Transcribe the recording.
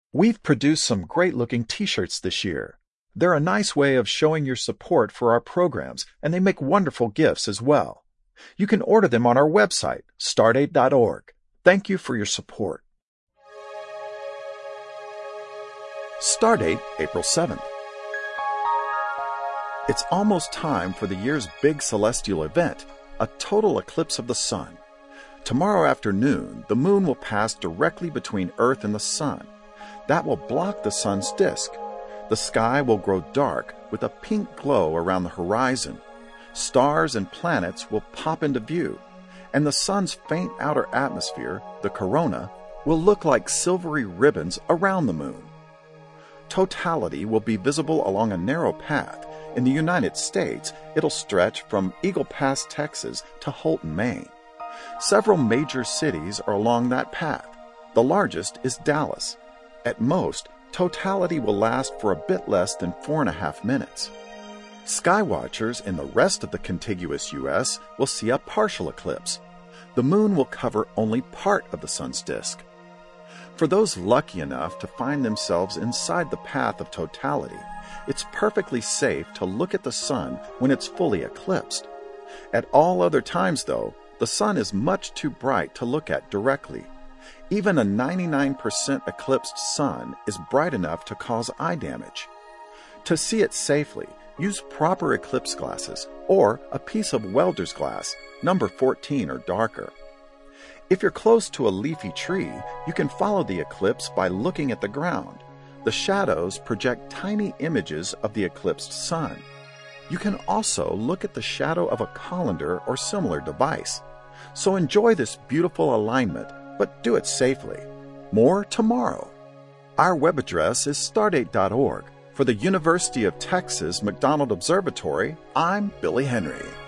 We've produced some great-looking t-shirts this year. They're a nice way of showing your support for our programs, and they make wonderful gifts as well. You can order them on our website, stardate.org. Thank you for your support. Stardate, April 7th. It's almost time for the year's big celestial event, a total eclipse of the sun. Tomorrow afternoon, the moon will pass directly between Earth and the sun. That will block the sun's disk. The sky will grow dark with a pink glow around the horizon. Stars and planets will pop into view, and the sun's faint outer atmosphere, the corona, will look like silvery ribbons around the moon. Totality will be visible along a narrow path. In the United States, it'll stretch from Eagle Pass, Texas to Holton, Maine. Several major cities are along that path. The largest is Dallas. At most, totality will last for a bit less than 4.5 minutes. Skywatchers in the rest of the contiguous U.S. will see a partial eclipse. The moon will cover only part of the sun's disk. For those lucky enough to find themselves inside the path of totality, it's perfectly safe to look at the sun when it's fully eclipsed. At all other times, though, the sun is much too bright to look at directly. Even a 99% eclipsed sun is bright enough to cause eye damage. To see it safely, use proper eclipse glasses or a piece of welder's glass, number 14 or darker. If you're close to a leafy tree, you can follow the eclipse by looking at the ground. The shadows project tiny images of the eclipsed sun. You can also look at the shadow of a colander or similar device. So enjoy this beautiful alignment, but do it safely. More tomorrow. Our web address is stardate.org. For the University of Texas McDonald Observatory, I'm Billy Henry.